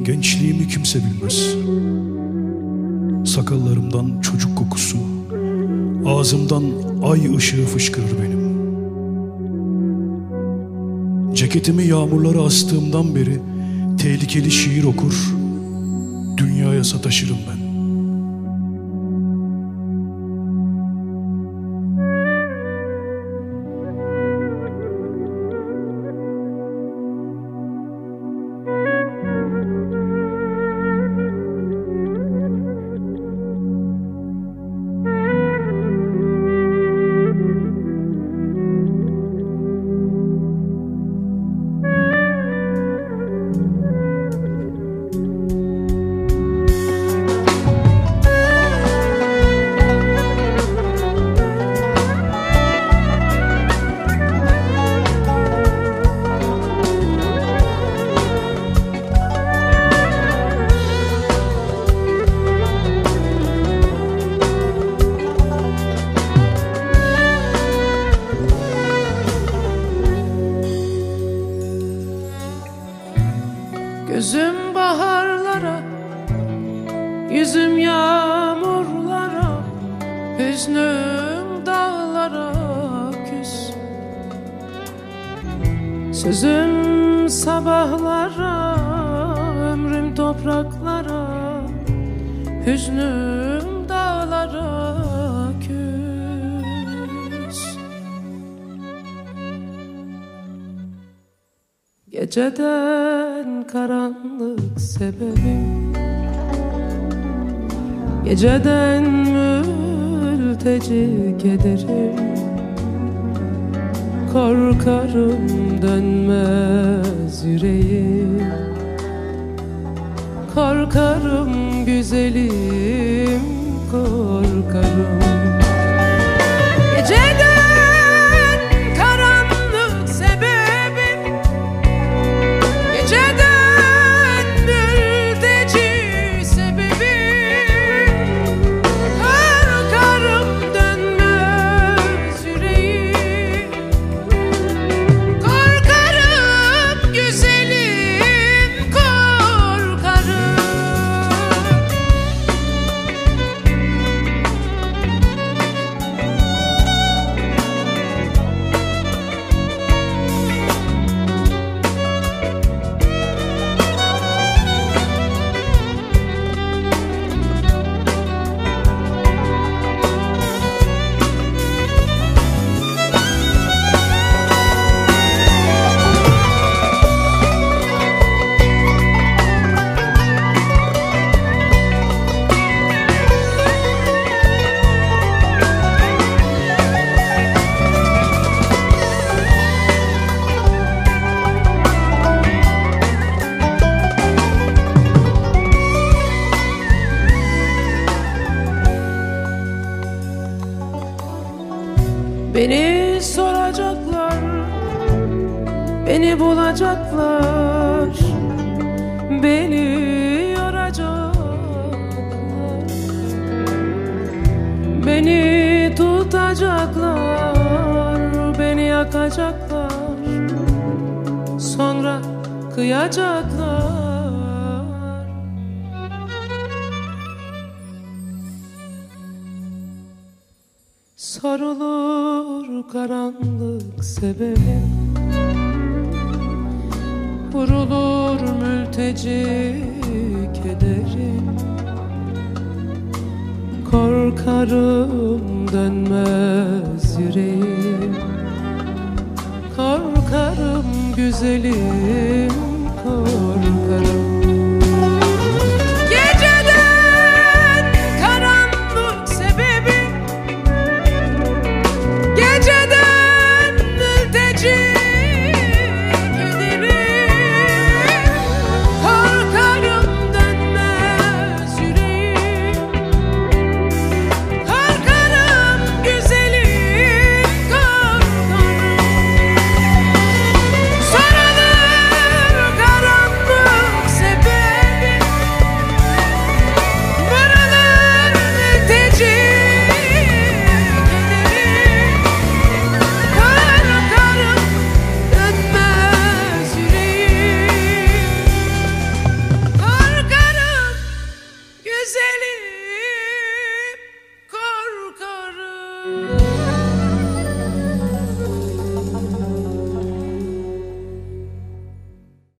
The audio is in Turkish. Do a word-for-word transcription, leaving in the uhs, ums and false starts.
Gençliğimi kimse bilmez. Sakallarımdan çocuk kokusu, ağzımdan ay ışığı fışkırır benim. Ceketimi yağmurlara astığımdan beri tehlikeli şiir okur, dünyaya sataşırım ben. Gözüm baharlara, yüzüm yağmurlara, hüznüm dağlara küs. Sözüm sabahlara, ömrüm topraklara, hüznüm dağlara küs. Geceden karanlık sebebim, geceden mülteci kederim. Korkarım dönmez yüreğim, korkarım güzelim, korkarım. Geceden beni soracaklar, beni bulacaklar, beni yoracaklar, beni tutacaklar, beni yakacaklar, sonra kıyacaklar. Sarılır karanlık sebebim, vurulur mülteci kederim. Korkarım dönmez yüreğim, korkarım güzelim, korkarım.